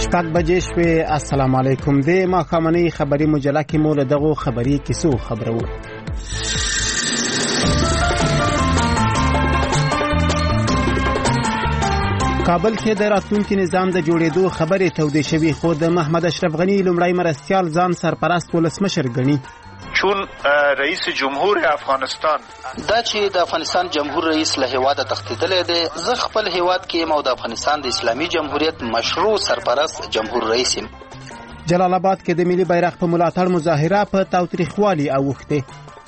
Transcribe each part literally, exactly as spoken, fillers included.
شپږ بجې شوې. السلام علیکم. د ماښامنۍ خبري مجله کې مو له دغو خبري کیسو خبرو. کابل کې د راتلونکي نظام د جوړېدو خبرې تودې شوې، خو د محمد اشرف غني لومړی مرستیال ځان سرپرست ولسمشر ګڼي. چون رئیس جمهور افغانستان دا چې د افغانستان جمهور رئیس له هیواده تښتېدلی دی، زه خپل هیواد کې یم او د افغانستان د اسلامي جمهوریت مشروع سرپرست جمهور رئیس یم. جلال آباد کې د ملي بیرغ په ملاتړ مظاهره په تاوتریخوالي اوښتې.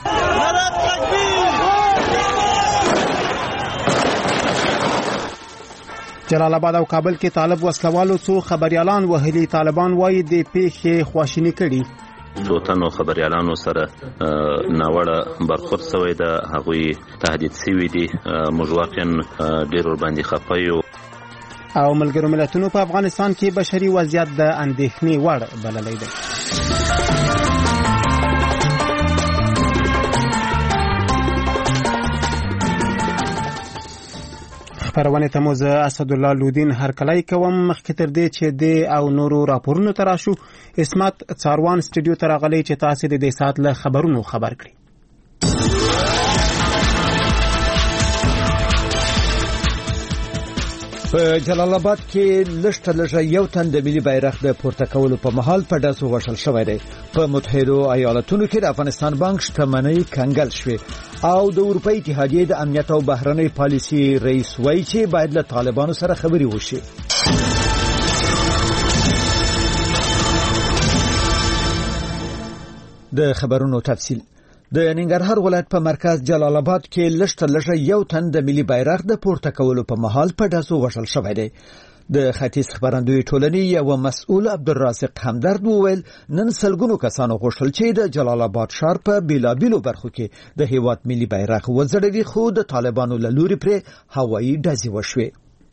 جلال آباد او کابل کې طالب وسلوالو څو خبريالان وهلي. طالبان وایي د پیښې خواشیني کړي. څو تنو خبريالانو سره ناوړه برخورد شوی د هغوی تهدید شوی دي. موږ واقعا ډېر ورباندې خفه یو. او ملګرو ملتونو په افغانستان کې بشري وضعیت د اندېښنې وړ بللی دی. خبرونه ته مو زه اسدالله لودین هرکلی کوم. مخکې تر دې چې د او نورو راپورونو ته راشو، اسمت څاروان سټوډیو ته راغلی چې تاسې د دې ساعت له خبرونو خبر کړي. په جلال آباد کې لږ لږه یو تن د ملي بیرغ د پورته کولو په مهال په ډزو وژل شوی دی. په متحده ایالاتونو کې د افغانستان بانک شتمنۍ کنګل شوې او د اروپا اتحادیې د امنیت او بهرنۍ پالیسي رئیس وایي چې باید له طالبانو سره خبرې وشي. د خبرونو تفصیل. د ننګرهار ولایت په مرکز جلال آباد کې لږ لږه یو تن د ملي بیرغ د پورته کولو په مهال په ډزو وژل شوی دی. د ختیځ خبرندوی ټولنې یو مسؤل عبدالرازق همدرد وویل نن سلګونو کسانو غوښتل چې د جلال آباد ښار په بیلابیلو برخو کې د هیواد ملي بیرغ وځړوي، خو د طالبانو له لوري پرې هوایي ډزې وشوې.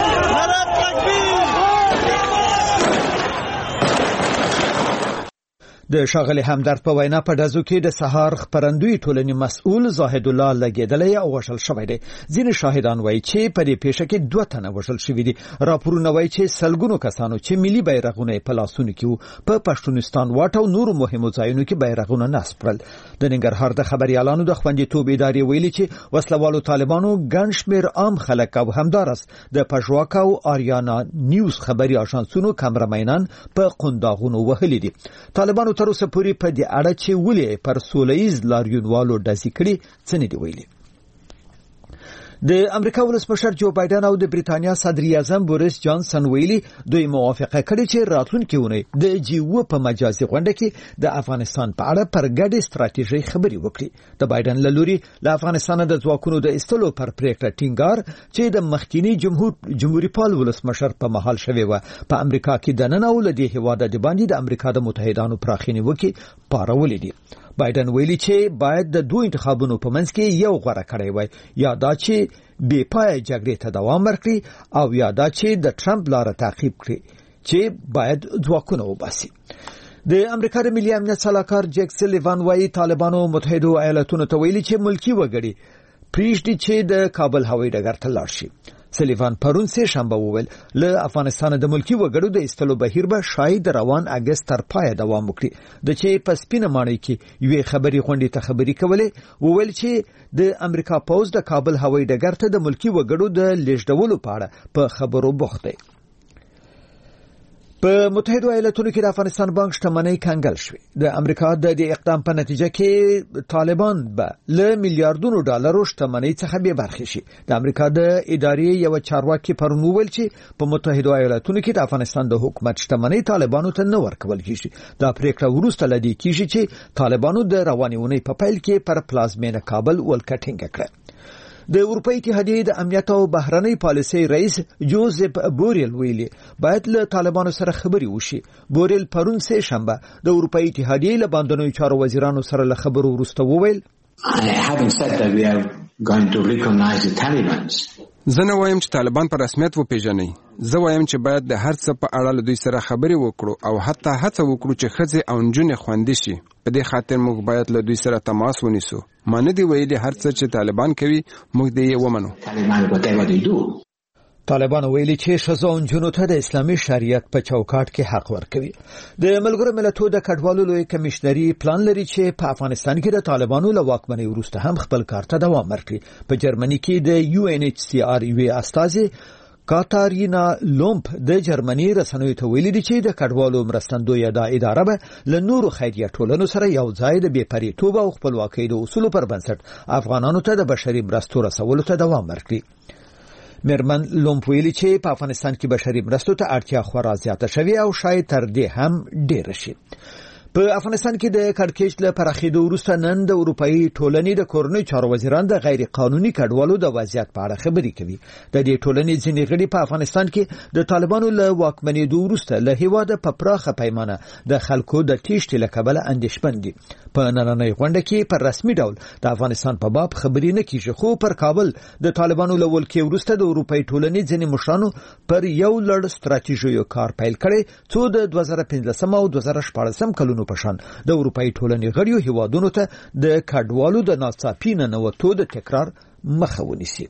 د ښاغلي همدرد په وینا په ډزو کې د سهار خبرندوی ټولنې مسؤل زاهد الله لګېدلی او وژل شوی دی. ځینې شاهدان وایي چې په دې پیښه کې دوه تنه وژل شوي دي. راپورونه وایي چې سلګونو کسانو چې ملي بیرغونه په لاسونو کې وو په پښتونستان واټ او نورو مهمو ځایونو کې بیرغونه نصب کړل. د ننګرهار د خبريالانو د خوندیتوب ادارې ویلي چې وسلوالو طالبانو ګڼ شمېر عام خلک او همدارس د پژواک او آریانا نیوز خبري اژانسونو کامرمنان په قنداغونو وهلي دي. طالبانو تر اوسه پورې په دې اړه چې ولې پر سولهییز لاریونوالو ډزې کړي څه نه دي ویلي. د امریکا ولسمشر جو بایدن او د بریتانیا صدر اعظم بوریس جانسن ویلي دوی موافقه کړې چې راتلونکي اونۍ د جی او په مجازي غونډه کې د افغانستان په اړه پر ګډې ستراتیژۍ خبرې وکړي. د بایدن له لوري له افغانستان د ځواکونو د ایستلو پر پریکړه ټینګار چې د مخکینی جمهور جمهوریت پال ولسمشر په محل شوی و په امریکا کې د نن او لدی هواده د باندې د امریکا د متحدانو پراخینی وکي پارولې دي. بایدن ویلي چې باید د دوه انتخابونو په منځ کې یو غوړه کړی وای، یا دا چې بې پای جګړې ته دوام ورکړي او یا دا چې د ټرمپ لاره تعقیب کړي چې باید ځواکونه وباسي. د امریکا د ملي امنیت سلاکار جیک سلیوان وایي طالبانو متحده ایالاتونو ته ویلي چې ملکی وګړي پریږدي چې د کابل هوایي ډګر ته لاړ شي. سلیوان پرون سه شنبه وویل له افغانستان د ملکی وګړو د ایستلو بهیر به شاید روان اگست تر پای دوام وکړي. د چې په سپینه ماڼۍ کې یوې خبري غونډې ته خبري کولې وویل چې د امریکا پوز د کابل هوایي ډګر ته د ملکی وګړو د لیږدولو په اړه په خبرو بوخت دی. په متحده ایالاتونو کې د افغانستان بانک شتمنۍ کنګل شوې. د امریکا د دې اقدام په نتیجه کې طالبان به له میلیارډونو ډالرو شتمنۍ څخه بې برخې شي. د امریکا د ادارې یو چارواکي پرون وویل چې په متحده ایالاتونو کې د افغانستان د حکومت شتمنۍ طالبانو ته نه ورکول کیږي. دا پریکړه وروسته لدی کیږي چې طالبانو د روانې اونۍ په پیل کې پر پلازمینه کابل ولکټینګ کړه. د اروپا اتحادیې د امنیت او بهرنۍ پالیسي رئیس جوزف بوریل ویلي باید له طالبانو سره خبرې وشي. بوریل پرون سه شنبه د اروپا اتحادیې له باندنوي چارو وزیرانو سره له خبرو وروسته وویل زه نه وایم چې طالبان په رسمیت وپیژني. زه وایم چې باید د هر څه په اړه له دوی سره خبرې وکړو او حتی هڅه وکړو چې ښځې او نجونې خوندي شي. په دې خاطر موږ باید له دوی سره تماس ونیسو. ما نه دی ویلي هر څه چې طالبان کوي موږ دې یې ومنو. طالبان ویلي چې ښځو او نجونو ته د اسلامي شریعت په چوکاټ کې حق ورکوي. د ملګرو ملتونو د کډوالو لوی کمشنري پلان لري چې په افغانستان کې د طالبانو له واکمنۍ وروسته هم خپل کار ته دوام ورکړي. په جرمني کې د یو ان ایچ سی آر یو استازي کاتارینا لومپ د جرمني رسنیو ته ویلي دي چې د کډوالو مرستندویه د اداره به له نورو خیریه ټولنو سره یو ځای د بېپریتوب او خپلواکۍ د اصولو پر بنسټ افغانانو ته د بشري مرستو رسولو ته دوام ورکړي. میرمن لومپ ویلي چې په افغانستان کې بشري مرستو ته اړتیا خورا زیاته شوې او شاید تر دې هم ډېره شي. په افغانستان کې د کړکېچ له پراخېدو وروسته نن د اروپאי ټولنې د کورنۍ چارو وزیران د غیر قانوني کډوالو د وضعیت په اړه خبرې کوي. د دې ټولنې ځینې غړي په افغانستان کې د طالبانو له واکمنېدو وروسته له هیواده په پراخه پیمانه د خلکو د تیښتې له کبله اندېښمن دي. په نننۍ غونډه کې پر رسمي ډول د افغانستان په باب خبرې نه کیږي، خو پر کابل د طالبانو له ولکې وروسته د اروپאי ټولنې ځینې مشرانو پر یو لړ ستراتیژیو کار پیل کړی څو د دوه زره پنځلسم او دوه زره شپاړسم کلونو په شان د اروپאי ټولنې غړیو هیوادونو ته د کډوالو د ناڅاپي ننوتو د تکرار مخه ونیسي.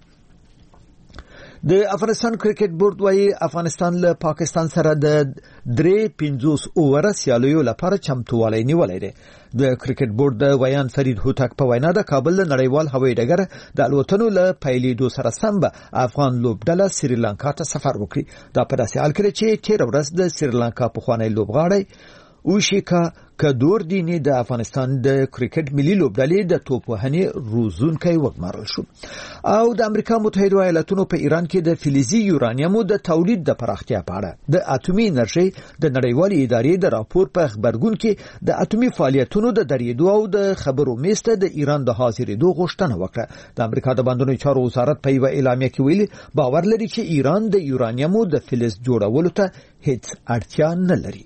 د افغانستان کرکټ بورډ وايي افغانستان له پاکستان سره د درې پنځوس اووره سیالیو لپاره چمتووالی نیولی دی. د کرکټ بورډ د ویان فرید هوتک په وینا د کابل له نړیوال هوایي ډګر د الوتنو له پیلېدو سره سم به افغان لوبډله سریلانکا ته سفر وکړي. دا په داسې حال کې چې تېره ورځ د سریلانکا پخوانی لوبغاړی اوشیکا کدور دینی د افغانستان د کرکټ ملي لوبډلې د توپ وهنې روزونکی وګمارل شو. او د امریکا متحده ایالاتونو په ایران کې د فلزي یورانیمو د تولید د پراختیا په اړه د اټومي انرژي د نړیوالې ادارې د راپور په خبرګون کې د اټومي فعالیتونو د درېدو او د خبرو میسته د ایران د حاضرېدو غوښتنه وکړه. د امریکا د بندونو چارو وزارت په یوه اعلامیه کې ویلي باور لري چې ایران د یورانیمو د فلز جوړولو ته هیڅ اړتیا نه لري.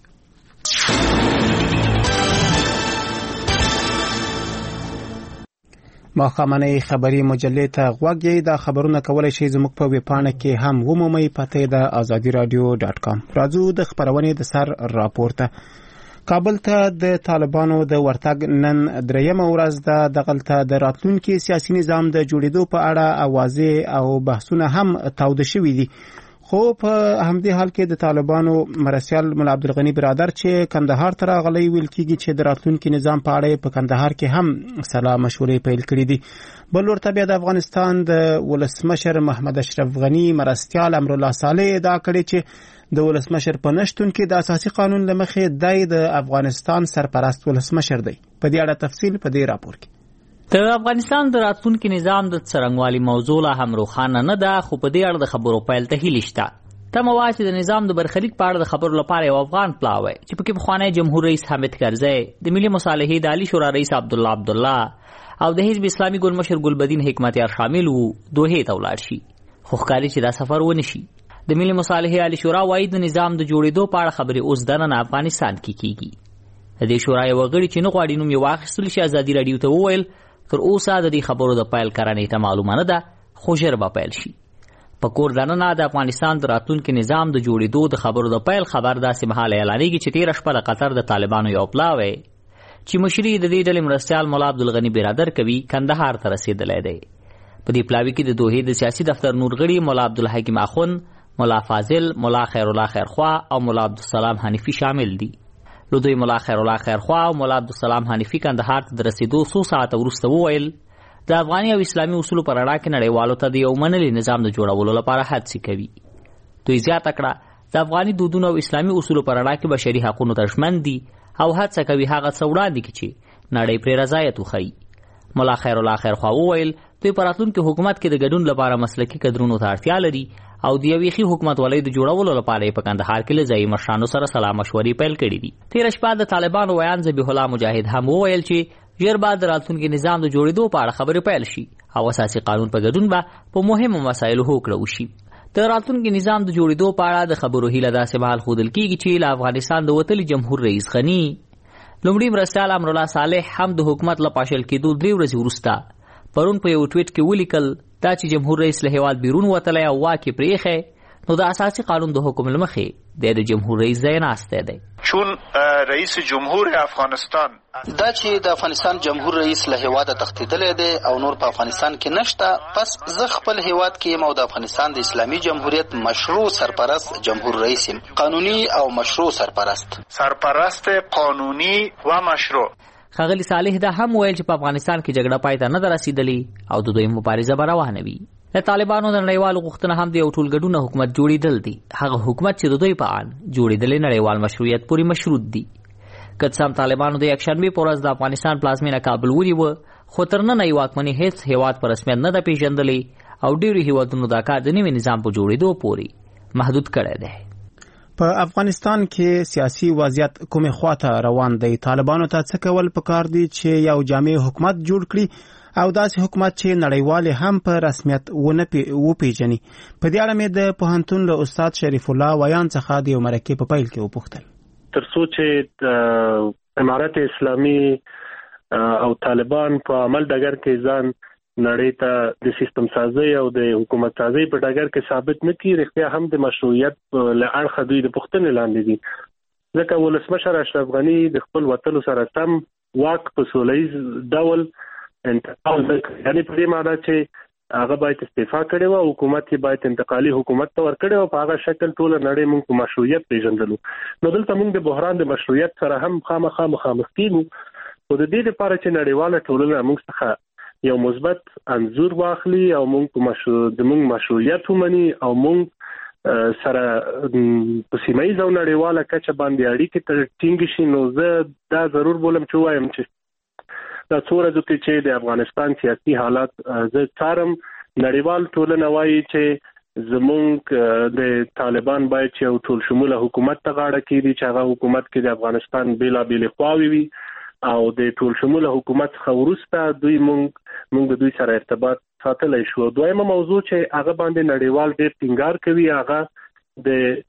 ماښامنۍ خبري مجلې ته غوږ یې. دا خبرونه کولی شئ زموږ په ویبپاڼه کې هم ومومئ. پته د ازادي رادیو ډاټ کام. راځو د خبرونې د سر راپورته. کابل ته د طالبانو د ورتګ نن درېیمه ورځ ده. دغلته د راتلونکي سیاسي نظام د جوړېدو په اړه اوازې او بحثونه هم تاوده شوي دي. خو په همدې حال کې د طالبانو مرسیال ملا عبدالغني برادر چې کندهار ته راغلی ویل کېږي چې د راتلونکي نظام په اړه په کندهار کې هم سلا مشورې پیل کړي دي. بل ورته بیا د افغانستان د ولسمشر محمد اشرف غني مرستیال امرالله صالح ادعا کړې چې د ولسمشر په نشتون کې د اساسي قانون له مخې دی د افغانستان سرپرست ولسمشر دی. په دې اړه تفصیل په دې راپور کې. د افغانستان د راتلونکي نظام د څرنګوالي موضوع لا هم روښانه نه ده، خو په دې اړه د خبرو پیل ته هیله شته. تمه وه چې د نظام د برخلیک په اړه د خبرو لپاره یو افغان پلاوی چې پکې پخوانی جمهور رئیس حامد کرزی، د ملي مصالحې د عالي شورا رئیس عبدالله عبدالله او د حزب اسلامي ګل مشر ګلبدین حکمتیار شامل وو دوحې ته ولاړ شي. خو ښکاري چې دا سفر ونه شي. د ملي مصالحې عالي شورا وایي د نظام د جوړېدو په اړه خبرې اوس دننه افغانستان کې کیږي. د دې شورا یو غړي چې نه غواړي نوم یې واخیستل شي ازادي راډیو ته وویل تر اوسه د دې خبرو د پیل کرنې ته معلومه نه ده، خو ژر به پیل شي. په کور دننه د افغانستان د راتلونکي نظام د جوړېدو د خبرو د پیل خبر داسې مهاله اعلانېږي چې تېره شپه د قطر د طالبانو یو پلاوی چې مشري د دې ډلې مرستیال ملا عبدالغني برادر کوي کندهار ته رسېدلی دی. په دې پلاوي کې د دوحې د سیاسي دفتر نور غړي ملا عبدالحکیم اخون، ملا فاضل، ملا خیرالله خیرخوا او ملا عبدالسلام حنیفي شامل دي. له دوی ملا خیرالله خیرخوا او ملا عبدالسلام حنیفي کندهار ته د رسېدو څو ساعته وروسته وویل د افغاني او اسلامي اصولو پر اړه کې نړیوالو ته د یو منلي نظام د جوړولو لپاره هڅې کوي. دوی زیاته کړه د افغاني دودونو او اسلامي اصولو پر اړه کې بشري حقونو ته ژمن دي او هڅه کوي هغه څه وړاندې کړي چې نړۍ پرې رضایت وښیي. ملا خیرالله خیرخوا وویل دوی په راتلونکي حکومت کې د ګډون لپاره مسلکي کدرونو ته اړتیا لري او د یوې ښې حکومتولۍ د جوړولو لپاره یې په کندهار کې له ځایي مشرانو سره سلا مشورې پیل کړي دي. تېره شپه د طالبانو ویان ذبیح الله مجاهد هم وویل چې ژر بعد د راتلونکي نظام د جوړېدو په اړه خبرې پیل شي او اساسي قانون په ګډون به په مهمو مسایلو هوکړه وشي. د راتلونکي نظام د جوړېدو په اړه د خبرو هیله داسې مهال ښودل کېږي چې له افغانستان د وتلي جمهور رئیس غني لومړي مرستیال امرالله صالح هم د حکومت له پاشل کېدو درې ورځې وروسته پرون په یو ټویټ کې ولیکل دا چې جمهور رئیس له هېواد بیرون وتلی او واک یې پرېښی نو د اساسي قانون د حکم له مخې دی د جمهور رئیس ځای ناستی دی. چون رئیس جمهور افغانستان دا چې د افغانستان جمهور رئیس له هیواده تښتېدلی دی او نور په افغانستان کې نشته، پس زه خپل هیواد کې یم او د افغانستان د اسلامي جمهوریت مشروع سرپرست جمهور رئیس یم، قانوني او مشروع سرپرست سرپرست قانوني و مشروع. ښاغلي صالح دا هم ویل چې په افغانستان کې جګړه پای ته نه ده رسېدلې او د دوی مبارزه به روانه وي. د طالبانو د نړیوالو غوښتنه هم د یو ټولګډونه حکومت جوړېدل دي. هغه حکومت چې د دوی په اند جوړېدلې نړیوال مشروعیت پورې مشروط دي. که څه هم طالبانو د یکشنبې په ورځ د افغانستان پلازمینه کابل ونیوه، خو تر ننه یې واکمني هېڅ هېواد په رسمیت نه ده پېژندلې او ډېرو هېوادونو دا کار د نوي نظام په جوړېدو پورې محدود کړی دی. په افغانستان کې سیاسي وضعیت کومې خواته روان دی؟ طالبانو ته څه کول پکار دي چې یو جامع حکومت جوړ کړي او داسې حکومت چې نړیوال هم په رسمیت ونه وپیژني؟ په دې اړه مې د پوهنتون له استاد شریف الله ویان څخه د یو مرکې په پیل کې وپوښتل. تر څو چې امارت اسلامي او طالبان په عمل ډګر کې ځان نړۍ ته د سیستم سازي او د حکومت سازي په ډګر کې ثابت نه کړي، رښتیا هم د مشروعیت له اړخه دوی د پوښتنې لاندې دي. ځکه ولسمشر اشرف غني د خپل وطن سره سم واک په سولهییز ډول انتقال وکړ، یعنی په دې معنی چې هغه باید استعفا کړي او حکومت یې باید انتقالي حکومت ته ورکړي او په هغه شکل ټول نړۍ موږ په مشروعیت پیژندلو. نو دلته موږ د بحران د مشروعیت سره هم خامخا مخامخ کیږو، خو د دې لپاره چې نړیواله ټولنه موږ څخه یو مثبت انځور واخلي او موږ په مشروع د موږ مشروعیت ومني او موږ سره په سیمه ییزه او نړیواله کچه باندې اړیکې تر ټینګ شي، نو زه دا ضرور بولم چې وایم چې دا څو ورځو کې چې د افغانستان سیاسي حالات زه څارم، نړیوال ټولنه وایي چې زمونږ د طالبان باید چې یو ټول شموله حکومت ته غاړه کېږدي چې هغه حکومت کې د افغانستان بېلابېلې خواوې وي او د ټول شموله حکومت څخه وروسته دوی مونږ مونږ د دوی سره ارتباط ساتلی شو. دویمه موضوع چې هغه باندې نړیوال ډېر ټینګار کوي هغه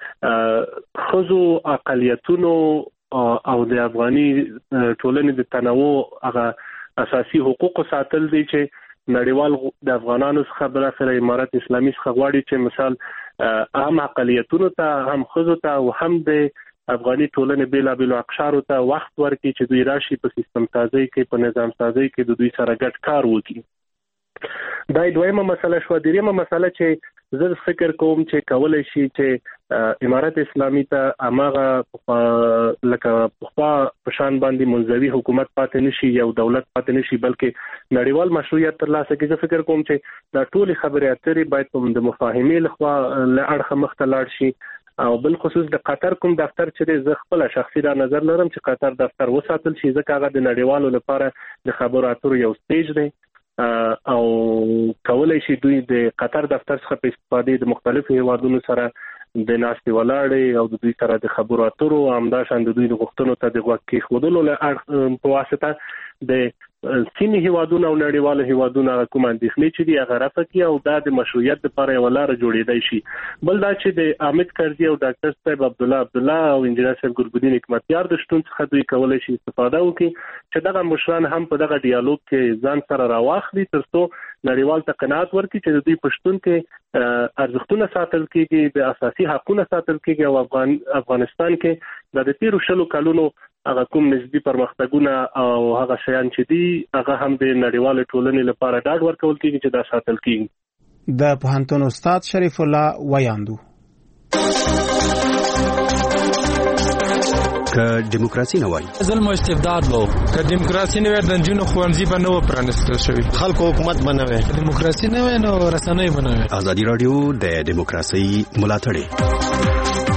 د ښځو اقلیتونو او د افغاني ټولنې د تنوع هغه اساسي حقوقو ساتل دي چې نړیوال د افغانانو څخه بالاخره امارت اسلامي څخه غواړي چې مثال هم اقلیتونو ته هم ښځو ته او هم د افغاني ټولنې بیلابېلو اقشارو ته وخت ورکړي چې دوی راشي په سیستم سازي کې په نظام سازي کې د دوی سره ګډ کار وکړي. دا دویمه مسله شو. دریمه مسله چې زه فکر کوم چې کولای شي چې امارت اسلامي ته اماغه لکه پخوا په شان باندې منځوي حکومت پاتې نشي، یو دولت پاتې نشي، بلکې نړیوال مشروعیت ترلاسه کړي. زه فکر کوم چې دا ټول خبرې اترې باید په د مفاهمې لخوا له اړخه مخته لاړ شي او بل خصوص د قطر کوم دفتر چې زه خپل شخصي دا نظر لرم چې قطر دفتر وساتل شي، ځکه هغه د نړیوالو لپاره د خبرو اترو یو سټیج دی او کولای شي دوی د قطر دفتر څخه په استفادې د مختلفو هیوادونو سره د ناستې ولاړې او د دوی سره د خبرو اترو همداشان د دوی د غوښتنو ته د غوږ کېښودلو له په واسطه د سیمې هیوادونو او نړیوالو هیوادونو کوم اندېښنې چې دي هغه رفع کړي او دا د مشروعیت لپاره یوه لاره جوړېدای شي. بل دا چې د حامد کرزي او ډاکټر صاحب عبدالله عبدالله او انجینر صاحب ګلبدین حکمتیار د شتون څخه دوی کولی شي استفاده وکړي چې دغه مشران هم په دغه ډیالوګ کې ځان سره راواخلي تر څو نړیوال ته قناعت ورکړي چې د دوی په شتون کې ارزښتونه ساتل کېږي، د اساسي حقونه ساتل کېږي او افغان افغانستان کې د تیرو شلو کلونو هغه کوم نسبي پرمختګونه او هغه شیان چې دي هغه هم د نړیوال ټولنې لپاره ډاډ ورکول کېږي چې دا ساتل کېږي. د پوهنتون استاد شریف الله ویاندو. که دیموکراسي نه وای ظلم او استبداد وو، که دیموکراسي نه وای د جنونو خوانزي په نو پرانستل شوی، خلکو حکومت بنوي، دیموکراسي نه وای نو رسنۍ بنوي. ازادي رادیو د دیموکراسي ملاتړ.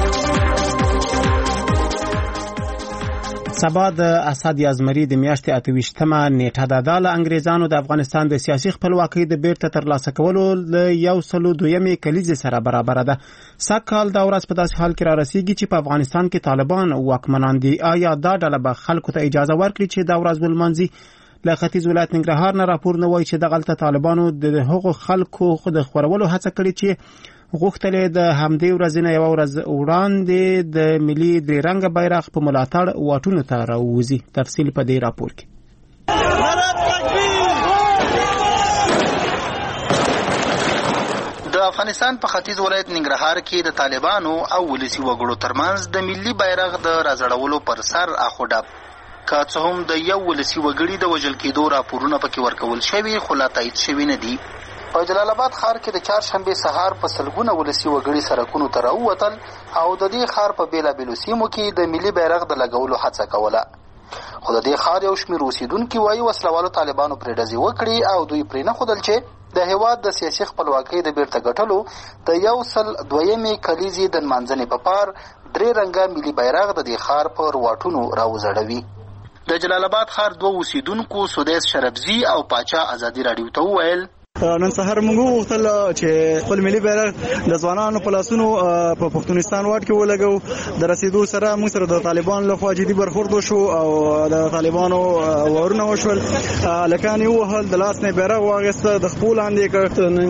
سبا د اسد یازمری د میاشتې اته ویشتمه نیټه ده. د انګریزانو د افغانستان د سیاسي خپلواکۍ د بیرته ترلاسه کولو له یو سلو دویمې کلیزې سره برابر ده. سږ کال دا ورځ په داسې حال کې را رسیږي چې په افغانستان کې طالبان واکمنان دي. آیا دا ډله به خلکو ته اجازه ورکړي چې دا ورځ ولمانځي؟ له ختیځ ولایت ننګرهار نه راپور نه وایي چې دغلته طالبانو د هغو خلکو د خورولو هڅه کړې چې غوښتلې د همدې ورځې نه یوه ورځ وړاندې د ملي درې رنګه بیرغ په ملاتړ واټونو ته راووځي. تفصیل په دې راپور کې. د د افغانستان په ختیځ ولایت ننګرهار کې د طالبانو او ولسي وګړو ترمنځ د ملي بیرغ د راځړولو پر سر اخو ډب که څه هم د یو ولسي وګړي د وژل کېدو راپورونه پکې ورکول شوي خو لا تایید شوي نه دي. په جلال آباد ښار کې د چهارشنبې سهار په سلګونه ولسي وګړي سړکونو ته راووتل او د دې ښار په بېلابېلو سیمو کې د ملي بیرغ د لګولو هڅه کوله. خو د دې ښار یو شمېر اوسېدونکي وایي وسلوالو طالبانو پرې ډزې وکړي او دوی پرې نه ښودل چې د هېواد د سیاسي خپلواکۍ د بیرته ګټلو د یو سل دویمې کلیزې د نمانځنې په پار درې رنګه ملي بیرغ د دې ښار په رواټونو راوځړوي. د جلال آباد ښار دوه اوسېدونکو سدیس شربزي او پاچا ازادي راډیو ته وویل نن سهار موږ وغوښتل چې خپل ملي بیرغ د ځوانانو په لاسونو په پښتونستان واټ کې ولګو. د رسیدو سره موږ سره د طالبانو لخوا جدي برخورد وشو او د طالبانو وارونه وشول. لکان یې ووهل، د لاس نه بیرغ واخیسته، د خپل لاندې کړ. نن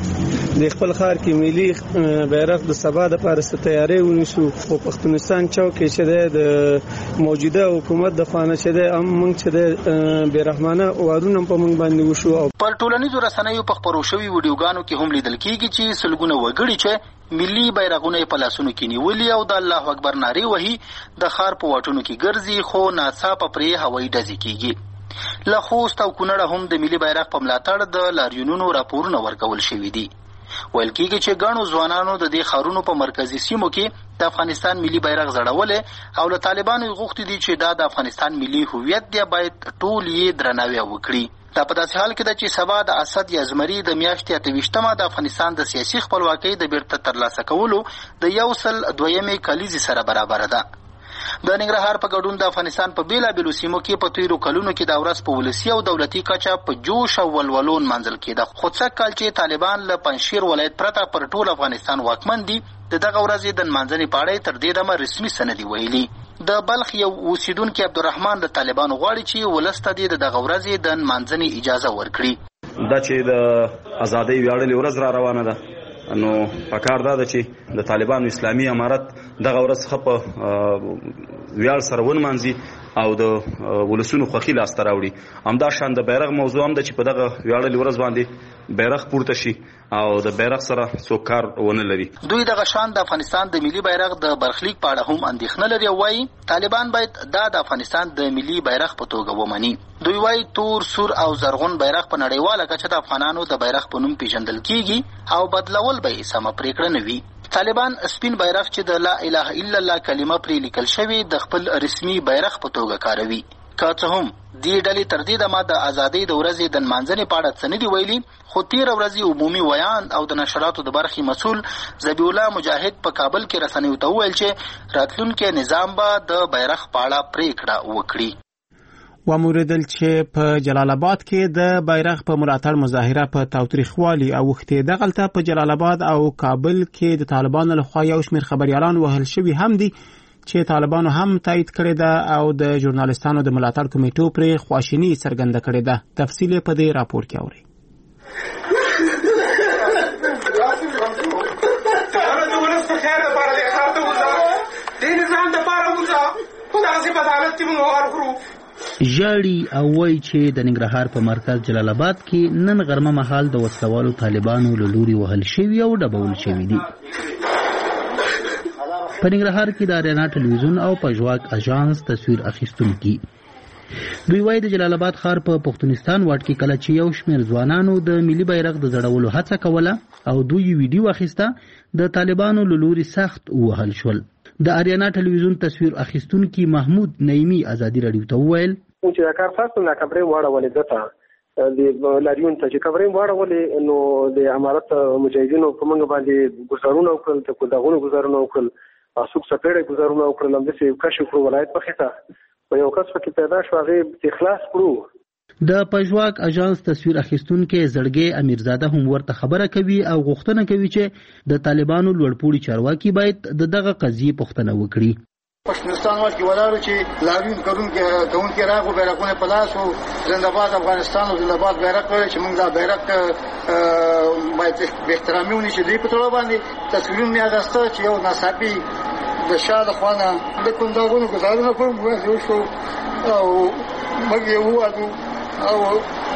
چې د خپل ښار کې ملي بیرغ د سبا دپاره څه تیاری ونیسو خو پښتونستان چوک کې چې دی د موجوده حکومت د خوا نه چې دی موږ چې دی بېرحمانه وارونه په موږ باندې وشو. پر ټولنیزو رسنیو په خپرو شوي ویډیوګانو کې هم لیدل کېږي چې سلګونه وګړي چې ملي بیرغونه یې په لاسونو کې نیولي او د الله اکبر نارې وهي د ښار په واټونو کې ګرځي خو ناڅاپه پرې هوایي ډزې کېږي. له خوست او کونړه هم د ملي بیرغ په ملاتړ د لاریونونو راپورونه ورکول شوي دي. ویل کېږي چې ګڼو ځوانانو د دې ښارونو په مرکزي سیمو کې د افغانستان ملي بیرغ ځړولی او له طالبانو یې غوښتي دي چې دا د افغانستان ملي هویت دی باید ټول یې درناوی وکړي. دا په داسې حال کې ده چې سبا د اسد یا زمري د میاشتې اته ویشتمه د افغانستان د سیاسي خپلواکۍ د بیرته ترلاسه کولو د یو سل دویمې کلیزې سره برابره ده. د ننګرهار په ګډون د افغانستان په بېلابېلو سیمو کې په تېرو کلونو کې دا ورځ په ولسي او دولتي کچه په جوش او ولولو نمانځل کېده. خو څه کال چې طالبان له پنجشیر ولایت پرته پر ټول افغانستان واکمن دي د دغه ورځې د نمانځنې په اړه تر دې دمه رسمي څه نه دي ویلي. د بلخ یو اوسیدونکي عبدالرحمن د طالبانو غواړي چې ولس ته د دغه ورځې د نمانځنې اجازه ورکړي. دا چې د ازادۍ ویاړلې ورځ را روانه ده نو پکار دا ده چې د طالبانو اسلامي امارت دغه ورځ ښه په ویاړ سره ونمانځي او د ولسونو خوښي لاسته راوړي. همدا شان د بیرغ موضوع هم ده چې په دغه ویاړلې ورځ باندې بیرغ پورته شي او د بیرغ سره څوک کار ونه لري. دوی دغه شان د افغانستان د ملي بیرغ د برخلیک په اړه هم اندېښنه لري او وایي طالبان باید دا د افغانستان د ملي بیرغ په توګه ومني. دوی وایي تور، سور او زرغون بیرغ په نړیواله کچه د افغانانو د بیرغ په نوم پیژندل کیږي او بدلول به یې سمه پرېکړه نه وي. طالبان سپین بیرغ چې د لا اله الا الله کلمه پرې لیکل شوې د خپل رسمي بیرغ په توګه کاروي. که څه هم دې ډلې تر دې دمه د ازادۍ د ورځې د نمانځنې په اړه څه نه دي ویلي خو تېره ورځې عمومي ویان او د نشراتو د برخې مسؤل ذبیح الله مجاهد په کابل کې رسنیو ته وویل چې راتلونکی نظام به د بیرغ په اړه پرېکړه وکړي. وموریدل چې په جلال آباد کې د بیرغ په ملاتړ مظاهره په تاوتریخوالي اوښتې. دغلته په جلال آباد او کابل کې د طالبانو لخوا یو شمېر خبریالان وهل شوي هم دي چې طالبانو هم تایید کړې ده او د ژورنالستانو د ملاتړ کمیټو پرې خواشیني څرګنده کړې ده. تفصیل یې په دې راپور کې اورئ. ژاړي او وایي چې د ننګرهار په مرکز جلال آباد کې نن غرمه مهال د وسلوالو طالبانو له لوري وهل شوي او ډبول شوي دي. په ننګرهار کې د آریانا ټلویزیون او پژواک اژانس تصویر اخیستونکي دوی وایي د جلال آباد ښار په پښتونستان واټ کې کله چې یو شمېر ځوانانو د ملي بیرغ د ځړولو هڅه کوله او دوی ویډیو اخیسته د طالبانو له لوري سخت ووهل شول. د آریانا ټلویزیون تصویر اخیستونکي محمود نعیمي ازادي راډیو ته وویل چې دا کار تاسو نه خبرې واړولې دته د لاریون ته چې خبرې واړولې نو د امارت مجاهدینو په موږ باندې ګزارونه وکړل ته کو دغه ګزارونه وکړل اسوک سپېړې ګزارونه وکړل هم د څه کشف کړو ولایت په خطه په یو کس پکې پیدا شو هغه اخلاص کړو. د پژواک اژانس تصویر اخیستونکي زړګي امیرزاده هم ورته خبره کوي او غوښتنه کوي چې د طالبانو لوړپوړي چارواکي باید د دغه قضیې پوښتنه وکړي. پښتونستان واټ کې ولاړو چې لاریون کوونکي کوونکي راغو بیرغونه په لاس او زنده‌باد افغانستان او زنده‌باد بیرغ کړی چې موږ دا بیرغ باید به احترامي ونیسو. دوی په ټول باندې تصویرونه مې اخیسته چې یو ناڅاپي د شا د خوا نه د کونداګونو ګزارونه کوم موږ یو شو او موږ یې ووایو او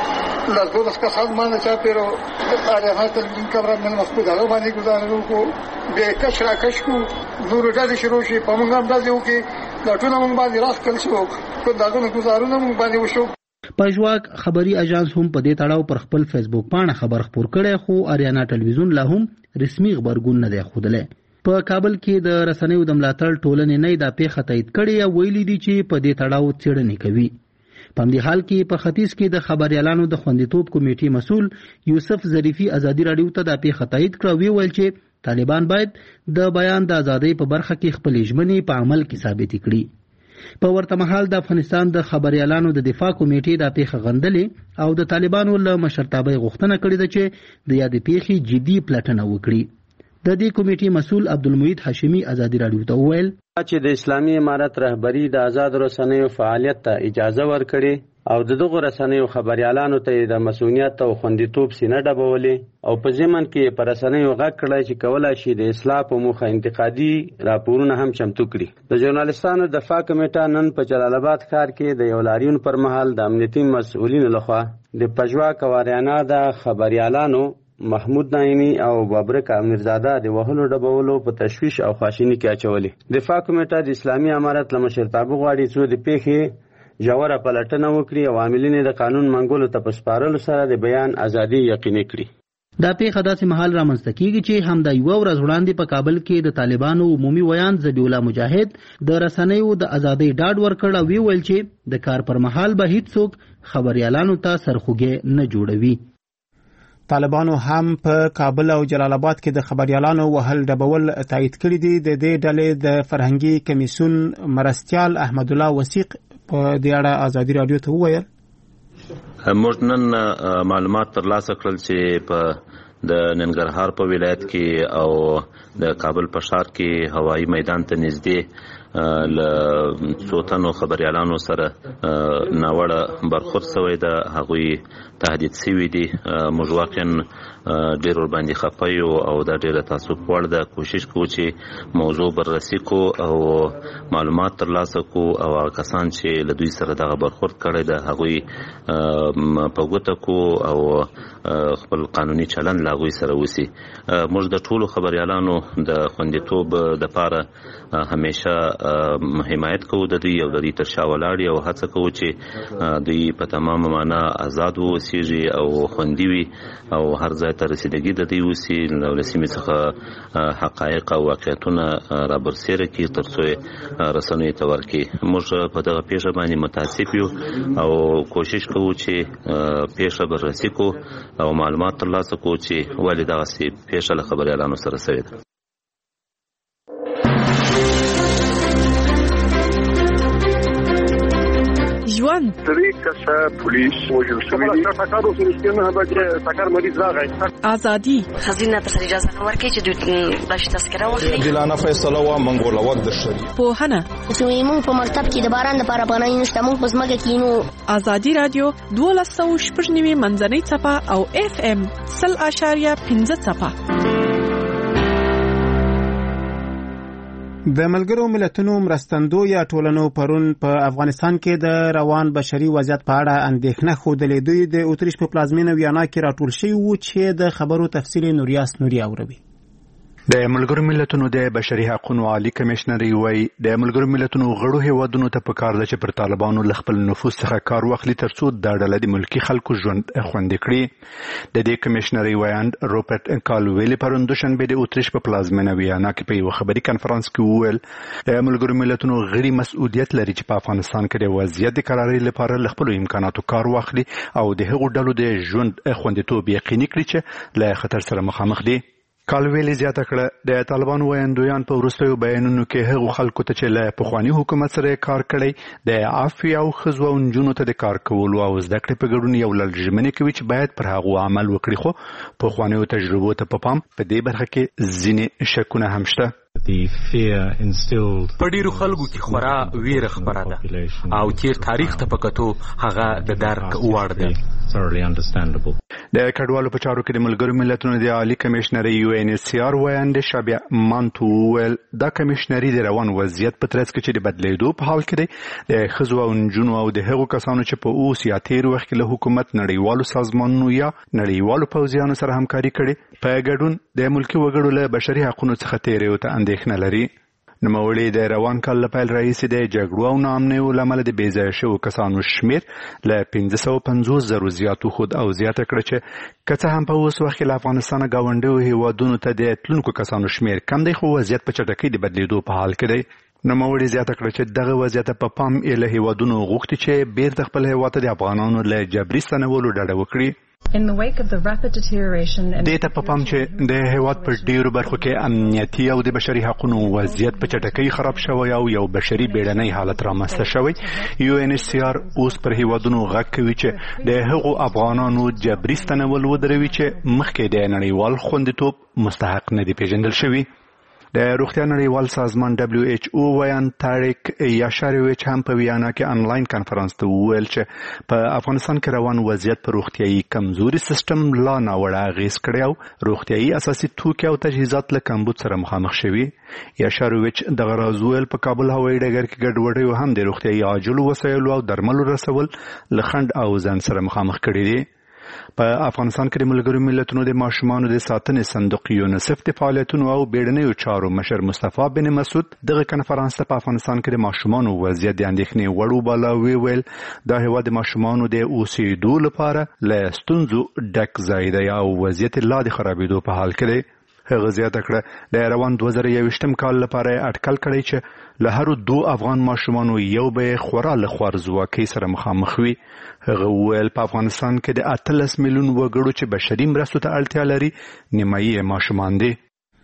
las dos کسان باندې چا پیرو اړه تلویزیون کمره من مسعود هغه باندې گزارو کو به کش را کش کو نور ډاډ شروع شي په موږ هم داسې وکي دا ټول موږ باندې راس کل شو کو داغه گزارونه موږ باندې وشو. پژواک خبري اژانس هم په دې تړاو پر خپل فیسبوک باندې خبر خپور کړي خو اریانا ټلویزیون لا هم رسمي خبرګون نه دی خوده. په کابل کې د رسنیو د ملاتړ ټولنې نه دا پیښه تایید کړې او ویلي دي چې په دې تړاو څېړنې کوي. په همدې حال کې په ختیځ کې د خبريالانو د خوندیتوب کمیټې مسؤل یوسف ظریفي ازادي راډیو ته دا پیښه تایید کړه وی ویل چې طالبان باید د بیان د ازادۍ په برخه کې خپل ژمنې په عمل کې ثابت کړي. په ورته مهال د افغانستان د خبريالانو د دفاع کمیټې دا پیښه غندلې او د طالبانو له مشرتابه غوښتنه کړې ده چې د یادې پیښې جدي پلټنه وکړي. د دې کمیټې مسؤل عبدالمجید هاشمي ازادي راډیو ته وویل چې د اسلامي امارت رهبری د آزاد رسنیو فعالیت ته اجازه ورکړي او د دغه رسنیو خبريالانو ته د مسؤلیت او خوندیتوب سینه ډبولې او په ځمن کې پر رسنیو غږ کړی چې کولای شي د اصلاح په موخه انتقادي راپورونه هم چمتو کړي. د ژورنالستانو دفاع کمیټه نن په جلال آباد ښار کې د یو لاریون پر مهال د امنیتي مسؤلینو لخوا د پژواک او اریانا د خبريالانو محمود نایمی او بابرک امیرزاده د وهلو ډبولو په تشویش او خواشینی کې اچولې. دفاع کمیټه د اسلامي امارت له مشرتابه غواړي چې د پیښې ژوره پلټنه وکړي او عاملین د قانون منګولو ته په سپارلو سره د بیان ازادي یقیني کړي. دا پیښه داسې مهال رامنځته کیږي چې همدا یو ورځ وړاندې په کابل کې د طالبانو عمومي ویان ذبیح الله مجاهد د رسنیو د ازادۍ ډاډ ورکړ او ویل چې د کار پر مهال به هیڅوک خبريالانو ته سرخوږی نه جوړوي. طالبانو هم په کابل او جلال آباد کې د خبريالانو وهل ډبول تایید کړی دي. د دې ډلې د فرهنګي کمیسیون مرستیال احمد الله وثیق په دې اړه ازادي راډیو ته وویل موږ نن معلومات ترلاسه کړل چې په د ننګرهار په ولایت کې او د کابل په ښار کې هوایي میدان ته نږدې ل څوتنو خبريالانو سره ناوړه برخورد شوی د هغوی تهدید شوی دي. موږ واقعا ډېر ورباندې خفه یو او دا ډېره تاسف وړ ده. کوشش کوو چې موضوع بررسي کو او معلومات ترلاسه کو او هغه کسان چې له دوی سره دغه برخورد کړی ده هغوی په ګوته کو او خپل قانوني چلند له هغوی سره وسي. موږ د ټولو خبريالانو د خوندیتوب دپاره همیشه حمایت کوو د دوی او د دوی تر شا ولاړ او هڅه کوو چې دوی په تمامه معنا آزاد واوسیږي او خوندي وي او هر ځای ته رسیدګي د دوی وسي له سیمې څخه حقایق او واقعیتونه رابرسېره کړي تر څو رسنیو ته ورکړي. موږ په دغه پیښه باندې متاسف یو او کوشش کوو چې پیښه بررسي کو او معلومات ترلاسه کو چې ولې دغسې پیښه له خبريالانو سره شوې ده. ژوند درې کسه پولیس وژل شوي دي. ټکر وسو نه به ټکر مریض راغی. ازادي خزینه ته اجازه نه ورکړي چې دوی د تذکره واخلي. دلانه فیصله وا منګول وخت د شری. پوهنه چې موږ په مکتب کې د باران لپاره پناه نشته موږ په ځمکه کې نو. ازادي رادیو دولس سوه شپږ نوي منځنۍ څپه او اف ام سل اشاریه پنځه څپه. د ملګرو ملتونو مرستندویه ټولنو پرون په افغانستان کې د روان بشري وضعیت په اړه اندېښنه ښودلې. دوی د اتریش په پلازمینه ویانا کې راټول شوي وو چې د خبرو تفصیل نوریاس نوري اوروي. د ملګرو ملتونو د بشري حقوقو عالی کمشنر وی د ملګرو ملتونو غړو هیوادونو ته پکار ده چې پر طالبانو ل خپل نفوذ څخه کار واخلي ترڅو د ډله د ملکی خلکو ژوند خوندي کړي. د دې کمشنر ویاند روبرټ کالویل پرون دوشنبه د اتریش په پلازمینه ویانا کې په یو خبري کانفرنس کې وویل د ملګرو ملتونو غړي مسؤلیت لري چې په افغانستان کې د وضعیت د قراري لپاره ل خپل امکاناتو کار واخلي او د هغو ډلو د ژوند خوندیتوب یقیني کړي چې له خطر سره مخامخ دي. کالویل زیاته کړه د طالبانو ویاندویان په وروستیو بیانونو کې هغو خلکو ته چې له پخواني حکومت سره کار کړی د عافیه او ښځو او نجونو ته د کار کولو او زده کړې په ګډون یو لړ ژمنې کوي چې باید پر هغو عمل وکړي. خو پخوانیو تجربو ته په پام په دې برخه کې ځینې شکونه هم شته. په ډیرو خلکو کې خورا ویره خبره ده او تیر تاریخ ته په کتو هغه د درک وړ ده. د کډوالو په چارو کې د ملګرو ملتونو د عالی کمشنر یو ان ایچ سی آر وایند شابیا مانتو ویل دا کمشنري د روان وضعیت په ترڅ کې چې د بدلیدو په حال کې دی د ښځو او نجونو او د هغو کسانو چې په اوس یا تیر وخت کې له حکومت نړیوالو سازمانونو یا نړیوالو پوځیانو سره همکاري کړي په ګډون د ملکي وګړو له بشري حقوقو څخه تیریو ته اندېښنه لري. نوموړي د روان کال له پیل راهیسې د جګړو او ناامنیو له امله د بې ځایه شوو کسانو شمېر له پنځه سوه پنځوس زرو زیات وښود او زیاته کړه چې که څه هم په اوس وخت کې له افغانستانه ګاونډیو هېوادونو ته د تلونکو کسانو شمېر کم دی خو وضعیت په چټکۍ د بدلېدو په حال کې دی. نوموړي زیاته کړه چې دغه وضعیت په پام یې له هېوادونو غوښتي چې بیرته خپل هېواد ته د افغانانو له جبري ستنولو ډډه وکړي. دې ته په پام چې د هېواد په ډېرو برخو کې امنیتي او د بشري حقوقو وضعیت په چټکۍ خراب شوی او یو بشري بیړنی حالت رامنځته شوی. یو ان ایچ سی آر اوس پر هېوادونو غږ کوي چې د هغو افغانانو جبري ستنول ودروي چې مخکې د نړیوال خوندیتوب مستحق نه دي پیژندل شوي. د روغتیا نړیوال سازمان دبلیو ایچ او ویان تاریک یاشارویچ هم په ویانا کې انلاین کانفرنس ته وویل چې په افغانستان کې روان وضعیت په روغتیایي کمزوري سیستم لا ناوړه اغېز کړی او روغتیایي اساسي توکي او تجهیزات له کمبود سره مخامخ شوي. یاشارویچ دغه راز وویل په کابل هوایي ډګر کې ګډوډیو هم د روغتیایي عاجلو وسایلو او درملو رسول له خنډ او ځنډ سره مخامخ کړي دي. په افغانستان کې د ملګرو ملتونو د ماشومانو د ساتنې صندوق یونیسف د فعالیتونو او بیړنیو چارو مشر مصطفی بن مسعود دغه کنفرانس ته په افغانستان کې د ماشومانو وضعیت د اندېښنې وړ وباله. ویل دا هېواد د ماشومانو د اوسېدو لپاره له ستونزو ډک ځای دی او وضعیت لا د خرابېدو په حال کې دی. هغه زیاته کړه د روان دوه زره یوویشتم کال لپاره یې اټکل کړی چې له هرو دو افغان ماشومانو یو به یې خورا له خوارځواکۍ سره مخامخ وي. هغه وویل په افغانستان کې د اتلس میلیون وګړو چې بشري مرستو ته اړتیا لري نیمایي یې ماشومان دي.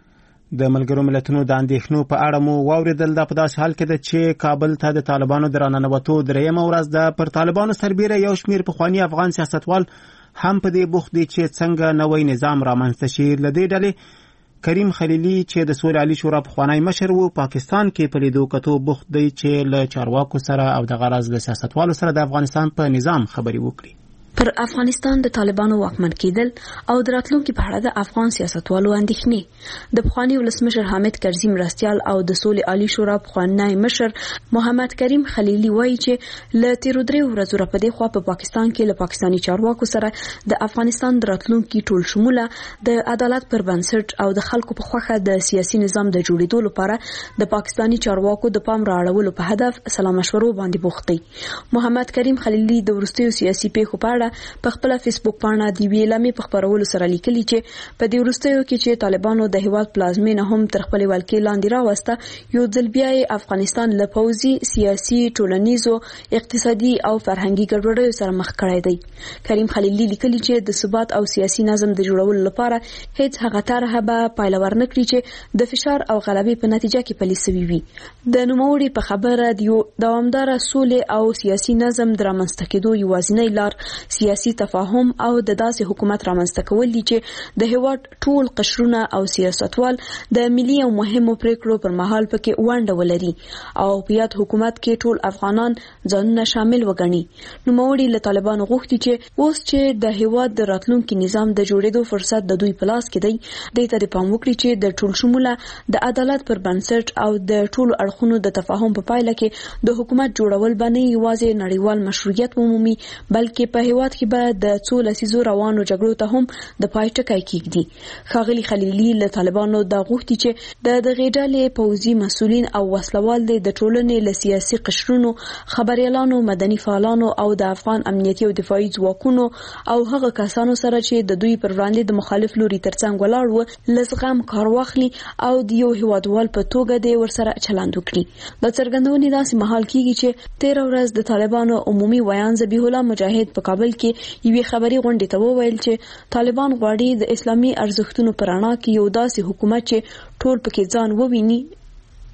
د ملګرو ملتونو د اندېښنو په اړه مو واورېدل. دا په داسې حال کې ده چې کابل ته د طالبانو د راننوتو درېیمه ورځ ده. پر طالبانو سربیره یو شمېر پخواني افغان سیاستوال هم په دې بوخت دي چې څنګه نوی نظام رامنځته شي. له دې ډلې کریم خلیلي چې د سولې عالي شورا پخوانی مشر و پاکستان کې په لیدو کتو بوخت دی چې له چارواکو سره او د غرض له سیاستوالو سره د افغانستان په نظام خبرې وکړي. پر افغانستان د طالبانو واکمن کېدل او د راتلونکي په اړه د افغان سیاستوالو اندېښنې د پخوانی ولسمشر حامد کرزي مرستیال او د سولې عالي شورا پخوانی مشر محمد کریم خلیلي وایي چې له تیرو درې ورځو راپدې خوا په پاکستان کې له پاکستاني چارواکو سره د افغانستان د راتلونکي ټول شموله د عدالت پر بنسټ او د خلکو په خوښه د سیاسي نظام د جوړېدو لپاره د پاکستاني چارواکو د پام رااړولو په هدف سلا مشورو باندې بوخت دي. محمد کریم خلیلي د وروستیو سیاسي پیښو په په خپل فیسبوک باندې د ویلې لامې په خبرولو سره لیکلي چې په دې وروستیو کې چې طالبانو د هیواد پلازمینه هم تر خپل ولکې لاندې راوسته یو ځل بیا افغانستان له پوځي سیاسي ټولنیزو اقتصادي او فرهنګي ګډوډیو سره مخ کړی دی. کریم خلیلي لیکلي چې د ثبات او سیاسي نظم د جوړولو لپاره هیڅ هغه طرحه به پایله ورنکړي چې د فشار او غلبې په نتیجه کې پلي سوي وي. د نوموړي په خبره د یو دوامدار سولې او سیاسي نظم د رامنځته کېدو یوازینۍ لار سیاسي تفاهم او د داسې حکومت رامنځته کول دي چې د هیواد ټول قشرونه او سیاستوال د ملي او مهمو پریکړو پر مهال پکې ونډه ولري او په یاد حکومت کې ټول افغانان ځانونه شامل وګڼي. نوموړي له طالبانو غوښتي چې اوس چې د هیواد د راتلونکي نظام د جوړېدو فرصت د دوی په لاس کې دی د ته پام وکړي چې د ټول شموله د عدالت پر بنسټ او د ټول اړخونو د تفاهم په پایله کې د حکومت جوړول باندې یوازې نړیوال مشروعیت ومومي بلکې په هیواد کې به د څو لسیزو روانو جګړو ته هم د پای ټکی کېږدي. ښاغلي خلیلي له طالبانو دا غوښتي چې د دغې ډلې پوځي مسؤلین او وسلوال د ټولنې له سیاسي قشرونو خبريالانو مدني فعالانو او د افغان امنیتي او دفاعي ځواکونو او هغه کسانو سره چې د دوی پر وړاندې د مخالف لوري ترڅنګ ولاړ و لزغم کار واخلي او د یو هیوادوال په توګه د ورسره چلند وکړي. د څرګندونې داسې مهال کېږي چې تیر ورځ د طالبانو عمومي ویان ذبیح الله مجاهد په کابل کې یوې خبري غونډې ته وویل چې طالبان غواړي د اسلامي ارزښتونو پر رڼا کې یو داسې حکومت چې ټول پکې ځان وویني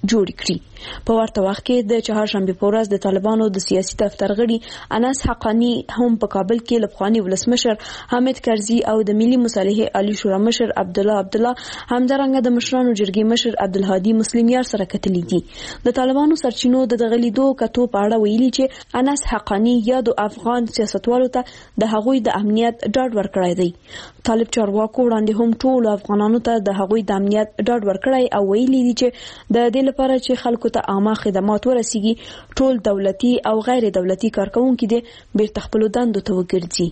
جوړ کړي. په ورته وخت کې د چهارشنبه په ورځ د طالبانو د سیاسي دفتر غړي انس حقانی هم په کابل کې له پخواني ولسمشر حامد کرزي او د ملي مصالحې عالی شورا مشر عبد الله عبد الله همدارنګه د مشرانو جرګې مشر عبدالهادي مسلمیار سره کتلي دي. د طالبانو سرچینو د دغلیدو کتو په اړه ویلي چې انس حقانی یا د افغان سیاستوالو ته د هغوی د امنیت ډاډ ورکړی دی. طالب چارواکو وړاندې هم ټول افغانانو ته د هغوی د امنیت ډاډ ورکړی او ویلي دي چې د دې لپاره چې خلکو ته عامه خدمات ورسیږي ټول دولتي او غیر دولتي کارکونکي دي بیرته خپل دندو ته وګرځي.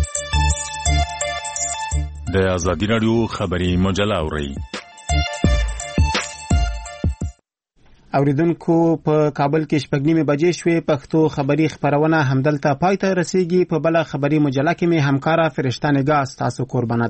د ازادي رادیو خبري مجله اوري. اوریدونکو په کابل کې شپږ نیمه بجې شوې. پښتو خبري خبرونه همدلته پای ته رسیږي. په بل خبري مجله کې مې همکارا فرشته نگاه تاسو قربانه